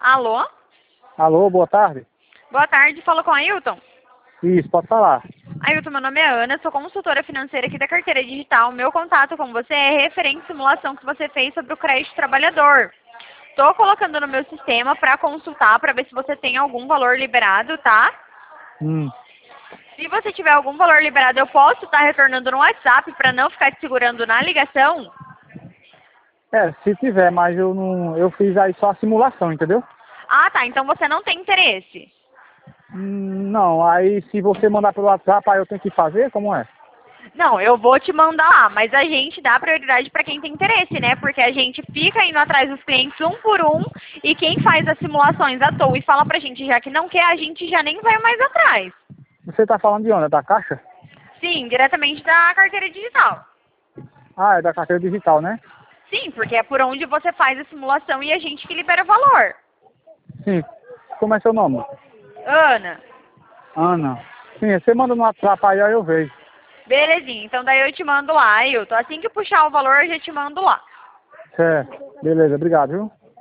Alô? Alô, boa tarde. Boa tarde, fala com a Ailton. Isso, pode falar. Ailton, meu nome é Ana, sou consultora financeira aqui da Carteira Digital. Meu contato com você é referente à simulação que você fez sobre o crédito trabalhador. Estou colocando no meu sistema para consultar, para ver se você tem algum valor liberado, tá? Hum. Se você tiver algum valor liberado, eu posso estar retornando no WhatsApp para não ficar te segurando na ligação? Se tiver, mas eu não. Eu fiz aí só a simulação, entendeu? Ah, tá. Então você não tem interesse. Não, aí se você mandar pelo WhatsApp, aí eu tenho que fazer, como é? Não, eu vou te mandar lá, mas a gente dá prioridade para quem tem interesse, né? Porque a gente fica indo atrás dos clientes um por um e quem faz as simulações à toa e fala pra gente já que não quer, a gente já nem vai mais atrás. Você tá falando de onde? É da Caixa? Sim, diretamente da carteira digital. Ah, é da carteira digital, né? Sim, porque é por onde você faz a simulação e a gente que libera o valor. Sim. Como é seu nome? Ana, Ana. Sim, você manda no WhatsApp aí eu vejo. belezinha. Então daí eu te mando lá, Ailton. Assim que puxar o valor, eu já te mando lá. Certo. Beleza, obrigado, viu?